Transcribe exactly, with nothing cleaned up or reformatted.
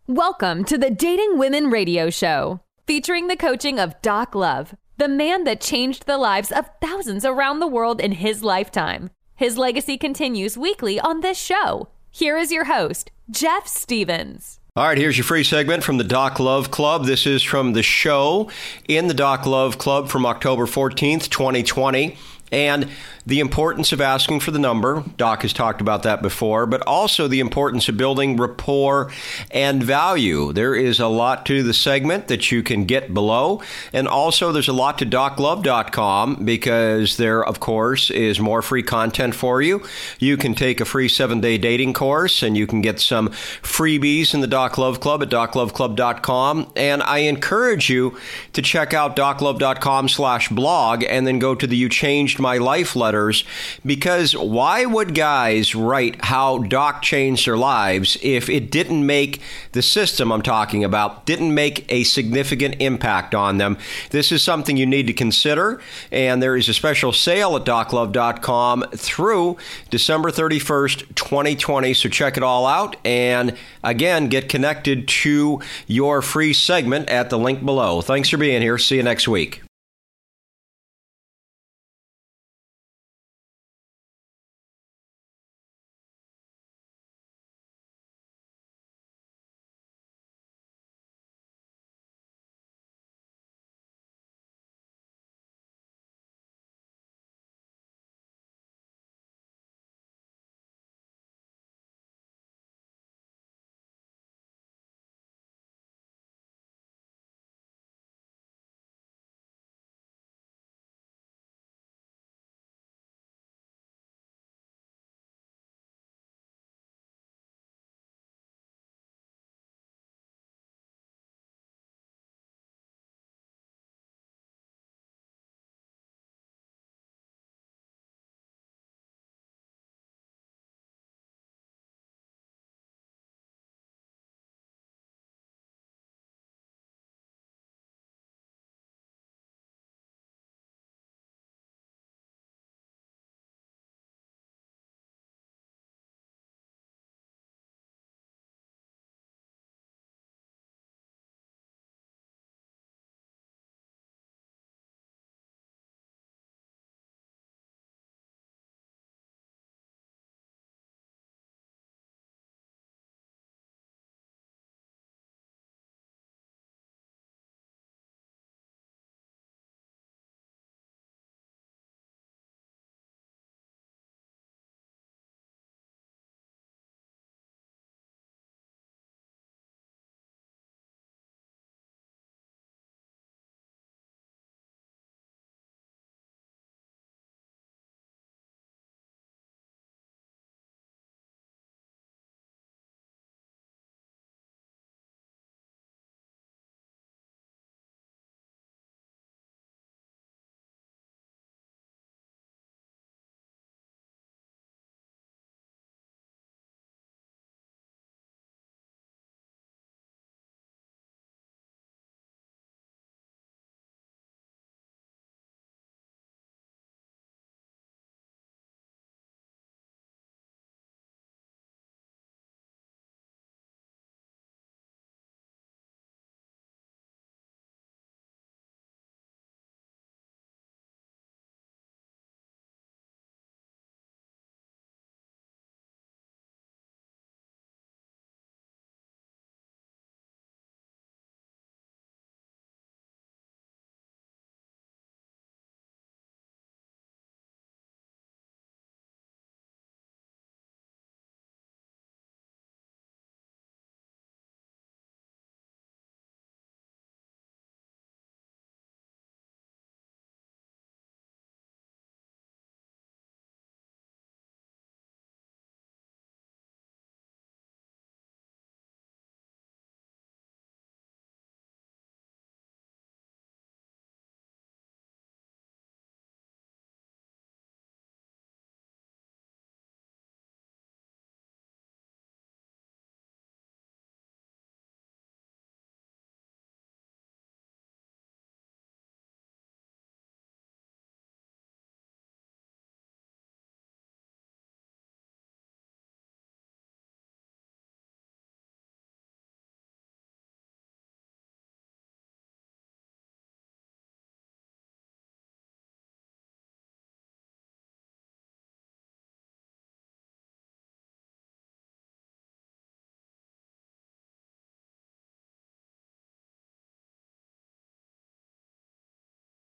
Welcome to the Dating Women Radio Show, featuring the coaching of Doc Love, the man that changed the lives of thousands around the world in his lifetime. His legacy continues weekly on this show. Here is your host, Jeff Stevens. All right, here's your free segment from the Doc Love Club. This is from the show in the Doc Love Club from October fourteenth, twenty twenty. And the importance of asking for the number. Doc has talked about that before, but also the importance of building rapport and value. There is a lot to the segment that you can get below. And also there's a lot to doc love dot com because there, of course, is more free content for you. You can take a free seven-day dating course and you can get some freebies in the Doc Love Club at doc love club dot com. And I encourage you to check out doc love dot com slash blog and then go to the You Changed My Life letter. Because why would guys write how Doc changed their lives if it didn't make the system I'm talking about, didn't make a significant impact on them? This is something you need to consider, and there is a special sale at doc love dot com through December thirty-first, twenty twenty, so check it all out, and again, get connected to your free segment at the link below. Thanks for being here. See you next week.